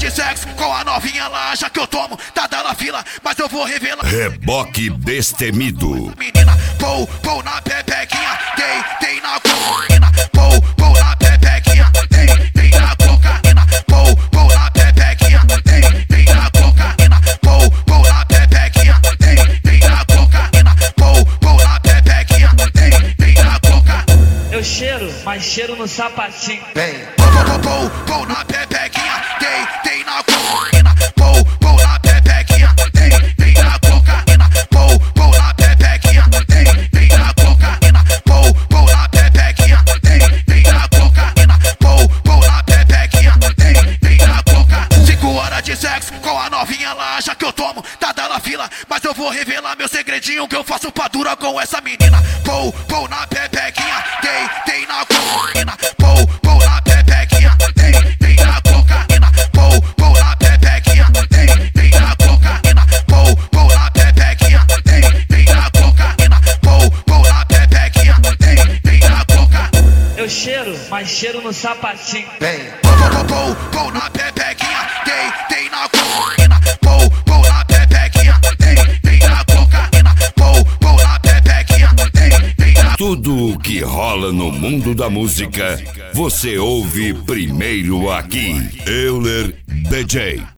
de sexo com a novinha, ela acha que eu tomo, tá dando fila, mas eu vou revelar. Reboque destemido. Menina, pou na pepequinha, tem na cocaína. Pou na pepequinha, tem na cocaína. Pou na pepequinha, tem na cocaína. Pou na pepequinha, tem na cocaína. Pou na pepequinha, tem na cocaína. Eu cheiro, mas cheiro no sapatinho. Pou na pepequinha, tem na cocaína. Pou na pepequinha, tem na cocaína. Pou na pepequinha, tem na cocaína. Pou na pepequinha, tem na cocaína. Pou na pepequinha, tem na cocaína. 5 horas de sexo com a novinha, ela acha que eu tomo, tá dando fila, mas eu vou revelar meu segredinho que eu faço pra dura com essa menina. Pou na pepequinha, tem na cocaína. Pou na pepequinha, tem na cocaína. Pou na pepequinha, tem na cocaína. Pou na pepequinha, tem na cocaína. Pou na pepequinha, tem na cocaína. Eu cheiro, mas cheiro no sapatinho. Pou na pepequinha, tem na cocaína. Pou na pepequinha, tem na cocaína. Pou na pepequinha, tem na. Tudo o que rola no mundo da música, você ouve primeiro aqui. Euler DJ.